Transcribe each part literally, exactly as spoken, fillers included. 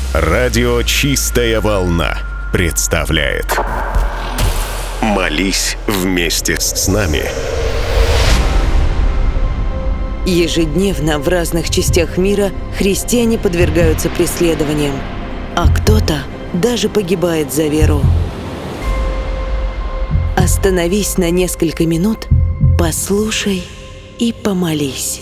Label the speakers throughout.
Speaker 1: Радио «Чистая волна» представляет «Молись вместе с нами».
Speaker 2: Ежедневно в разных частях мира христиане подвергаются преследованиям, а кто-то даже погибает за веру. Остановись на несколько минут, послушай и помолись.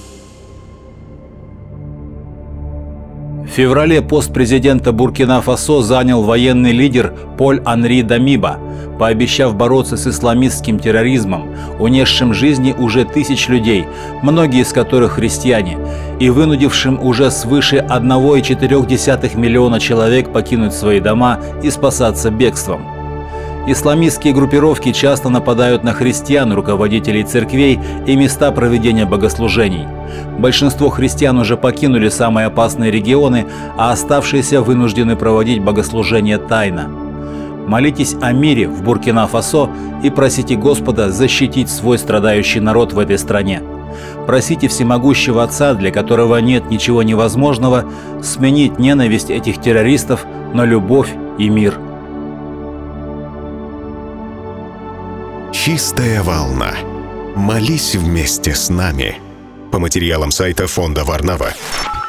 Speaker 3: В феврале пост президента Буркина-Фасо занял военный лидер Поль-Анри Дамиба, пообещав бороться с исламистским терроризмом, унесшим жизни уже тысяч людей, многие из которых христиане, и вынудившим уже свыше одного целых четырёх десятых миллиона человек покинуть свои дома и спасаться бегством. Исламистские группировки часто нападают на христиан, руководителей церквей и места проведения богослужений. Большинство христиан уже покинули самые опасные регионы, а оставшиеся вынуждены проводить богослужения тайно. Молитесь о мире в Буркина-Фасо и просите Господа защитить свой страдающий народ в этой стране. Просите Всемогущего Отца, для которого нет ничего невозможного, сменить ненависть этих террористов на любовь и мир.
Speaker 1: «Чистая волна». Молись вместе с нами. По материалам сайта фонда Варнава.